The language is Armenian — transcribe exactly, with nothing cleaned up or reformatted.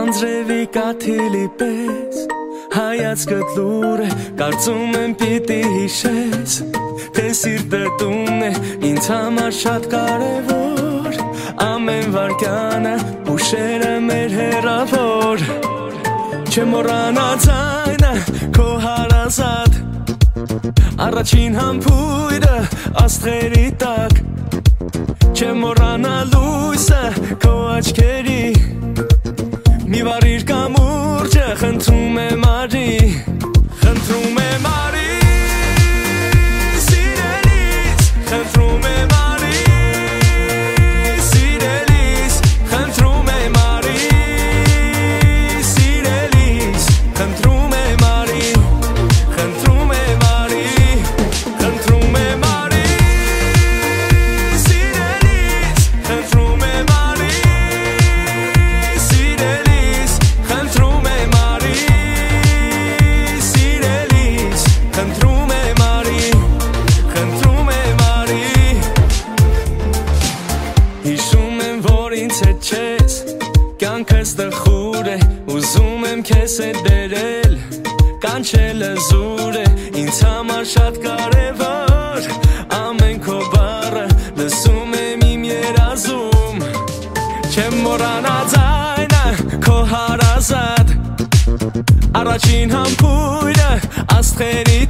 Անձրևի կաթիլի պես հայացքդ լուր է, կարծում եմ պիտի հիշես, թե սիրտը տուն է, ինձ համար շատ կարևոր, ամեն վարկյանը ուշերը մեր հեռավոր, չեմ մոռանա ձայնը քո հարազատ, առաջին համբույրը աստղերի տակ, չեմ մոռանա լույսը քո աչքերի, մի վարիր կամուրջը, խնդրում եմ արի, խնդրում եմ արի, սիրելիս, խնդրում եմ արի, սիրելիս, խնդրում եմ արի, սիրելիս, խնդրում եմ արի, խնդրում եմ արի, խնդրում եմ արի, սիրելիս, խնդրում եմ արի, սիրելիս, խնդրում եմ արի, սիրելիս, խնդրում եմ արի, խնդրում եմ արի, հիշում եմ, որ ինձ հետ չես, կյանքս տխուր է, ուզում եմ քեզ հետ բերել, կանչելը զուր է, ինձ համար շատ կարևոր, ամեն քո բառը լսում եմ իմ երազում, չեմ մոռանա ձայնը քո հարազատ, առաջին համբույրը աստղերի